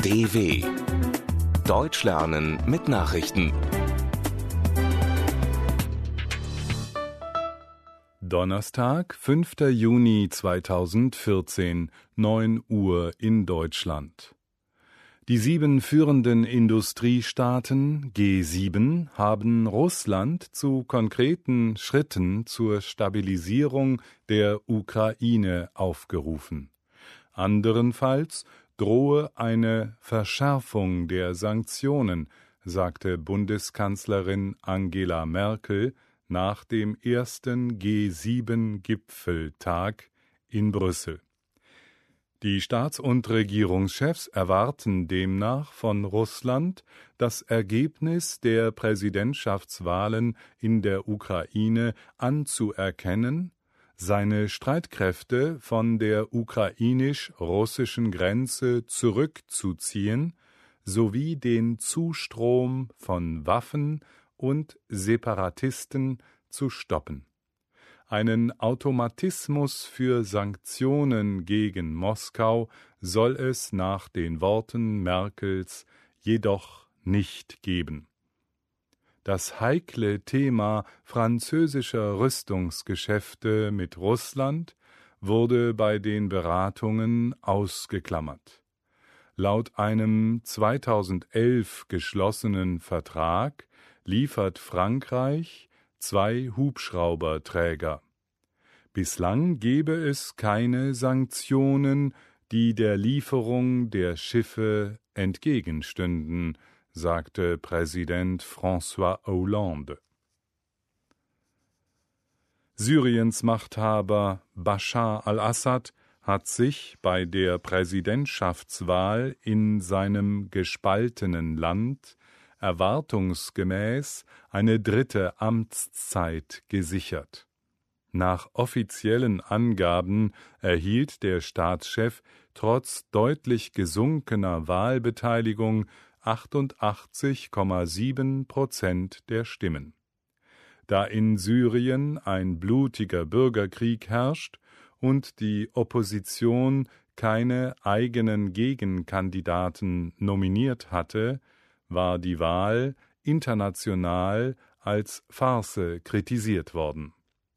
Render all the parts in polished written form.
DW Deutsch lernen mit Nachrichten. Donnerstag, 5. Juni 2014, 9 Uhr in Deutschland. Die 7 führenden Industriestaaten G7 haben Russland zu konkreten Schritten zur Stabilisierung der Ukraine aufgerufen. Anderenfalls drohe eine Verschärfung der Sanktionen, sagte Bundeskanzlerin Angela Merkel nach dem ersten G7-Gipfeltag in Brüssel. Die Staats- und Regierungschefs erwarten demnach von Russland, das Ergebnis der Präsidentschaftswahlen in der Ukraine anzuerkennen, seine Streitkräfte von der ukrainisch-russischen Grenze zurückzuziehen sowie den Zustrom von Waffen und Separatisten zu stoppen. Einen Automatismus für Sanktionen gegen Moskau soll es nach den Worten Merkels jedoch nicht geben. Das heikle Thema französischer Rüstungsgeschäfte mit Russland wurde bei den Beratungen ausgeklammert. Laut einem 2011 geschlossenen Vertrag liefert Frankreich 2 Hubschrauberträger. Bislang gebe es keine Sanktionen, die der Lieferung der Schiffe entgegenstünden, sagte Präsident François Hollande. Syriens Machthaber Bashar al-Assad hat sich bei der Präsidentschaftswahl in seinem gespaltenen Land erwartungsgemäß eine 3. Amtszeit gesichert. Nach offiziellen Angaben erhielt der Staatschef trotz deutlich gesunkener Wahlbeteiligung 88,7% der Stimmen. Da in Syrien ein blutiger Bürgerkrieg herrscht und die Opposition keine eigenen Gegenkandidaten nominiert hatte, war die Wahl international als Farce kritisiert worden.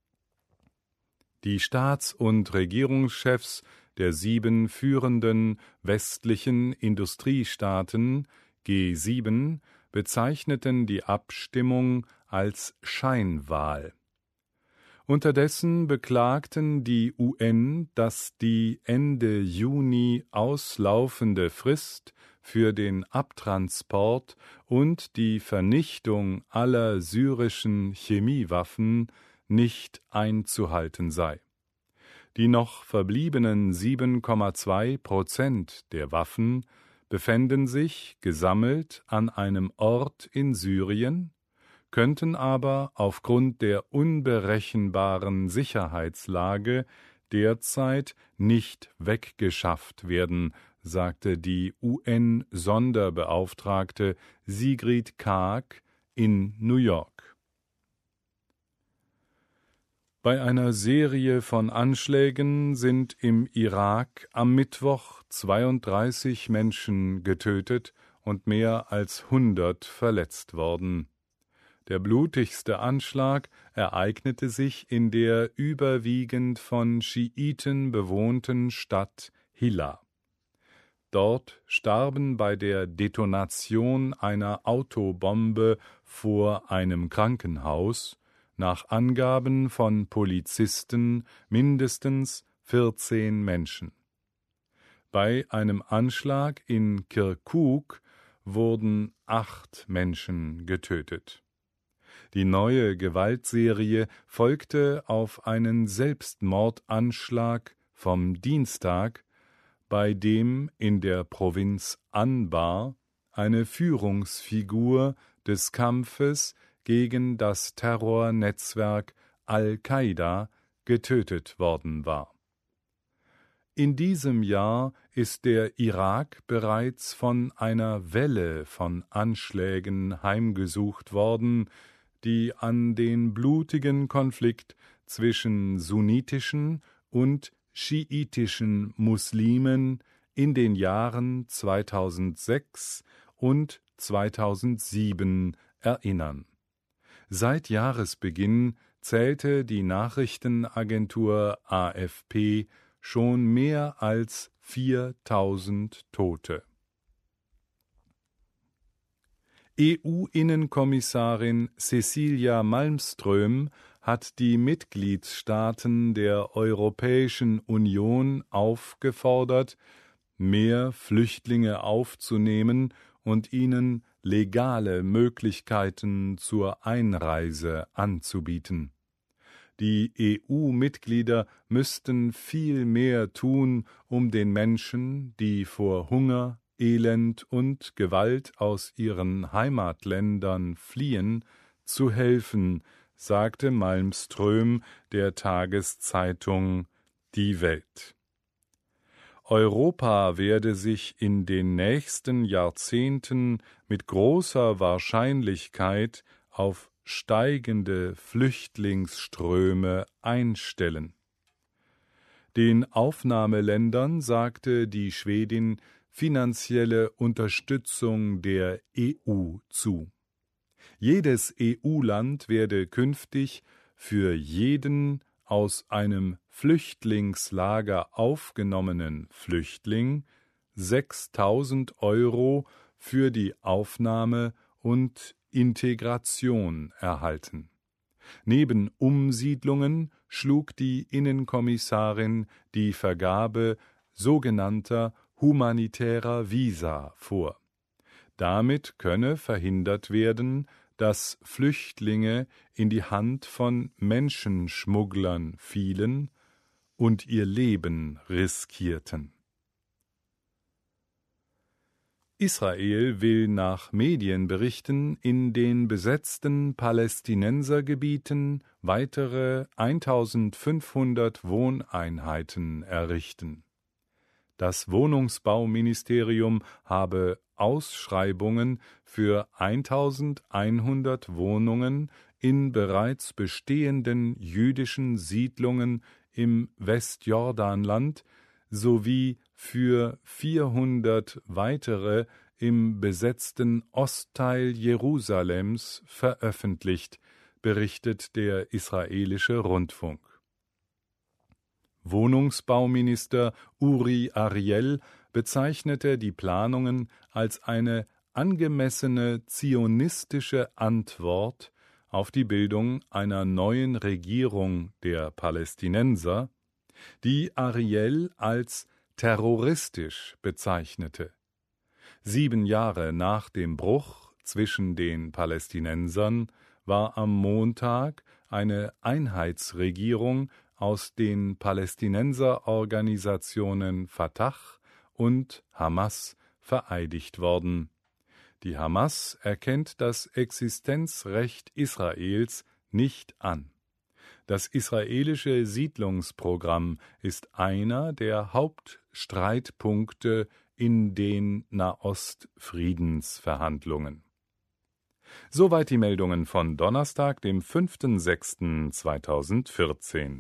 Die Staats- und Regierungschefs der 7 führenden westlichen Industriestaaten G7 bezeichneten die Abstimmung als Scheinwahl. Unterdessen beklagten die UN, dass die Ende Juni auslaufende Frist für den Abtransport und die Vernichtung aller syrischen Chemiewaffen nicht einzuhalten sei. Die noch verbliebenen 7,2% der Waffen befänden sich gesammelt an einem Ort in Syrien, könnten aber aufgrund der unberechenbaren Sicherheitslage derzeit nicht weggeschafft werden, sagte die UN-Sonderbeauftragte Sigrid Kaag in New York. Bei einer Serie von Anschlägen sind im Irak am Mittwoch 32 Menschen getötet und mehr als 100 verletzt worden. Der blutigste Anschlag ereignete sich in der überwiegend von Schiiten bewohnten Stadt Hilla. Dort starben bei der Detonation einer Autobombe vor einem Krankenhaus nach Angaben von Polizisten mindestens 14 Menschen. Bei einem Anschlag in Kirkuk wurden 8 Menschen getötet. Die neue Gewaltserie folgte auf einen Selbstmordanschlag vom Dienstag, bei dem in der Provinz Anbar eine Führungsfigur des Kampfes gegen das Terrornetzwerk Al-Qaida getötet worden war. In diesem Jahr ist der Irak bereits von einer Welle von Anschlägen heimgesucht worden, die an den blutigen Konflikt zwischen sunnitischen und schiitischen Muslimen in den Jahren 2006 und 2007 erinnern. Seit Jahresbeginn zählte die Nachrichtenagentur AFP schon mehr als 4.000 Tote. EU-Innenkommissarin Cecilia Malmström hat die Mitgliedstaaten der Europäischen Union aufgefordert, mehr Flüchtlinge aufzunehmen und ihnen legale Möglichkeiten zur Einreise anzubieten. Die EU-Mitglieder müssten viel mehr tun, um den Menschen, die vor Hunger, Elend und Gewalt aus ihren Heimatländern fliehen, zu helfen, sagte Malmström der Tageszeitung Die Welt. Europa werde sich in den nächsten Jahrzehnten mit großer Wahrscheinlichkeit auf steigende Flüchtlingsströme einstellen. Den Aufnahmeländern sagte die Schwedin finanzielle Unterstützung der EU zu. Jedes EU-Land werde künftig für jeden aus einem Flüchtlingslager aufgenommenen Flüchtling 6.000 € für die Aufnahme und Integration erhalten. Neben Umsiedlungen schlug die Innenkommissarin die Vergabe sogenannter humanitärer Visa vor. Damit könne verhindert werden, dass Flüchtlinge in die Hand von Menschenschmugglern fielen und ihr Leben riskierten. Israel will nach Medienberichten in den besetzten Palästinensergebieten weitere 1.500 Wohneinheiten errichten. Das Wohnungsbauministerium habe Ausschreibungen für 1.100 Wohnungen in bereits bestehenden jüdischen Siedlungen im Westjordanland sowie für 400 weitere im besetzten Ostteil Jerusalems veröffentlicht, berichtet der israelische Rundfunk. Wohnungsbauminister Uri Ariel bezeichnete die Planungen als eine angemessene zionistische Antwort auf die Bildung einer neuen Regierung der Palästinenser, die Ariel als terroristisch bezeichnete. 7 Jahre nach dem Bruch zwischen den Palästinensern war am Montag eine Einheitsregierung aus den Palästinenserorganisationen Fatah und Hamas vereidigt worden. Die Hamas erkennt das Existenzrecht Israels nicht an. Das israelische Siedlungsprogramm ist einer der Hauptstreitpunkte in den Nahost-Friedensverhandlungen. Soweit die Meldungen von Donnerstag, dem 5.6.2014.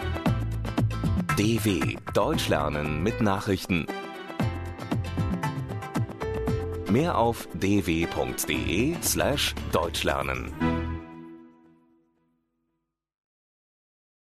DW Deutsch lernen mit Nachrichten. Mehr auf dw.de/deutschlernen.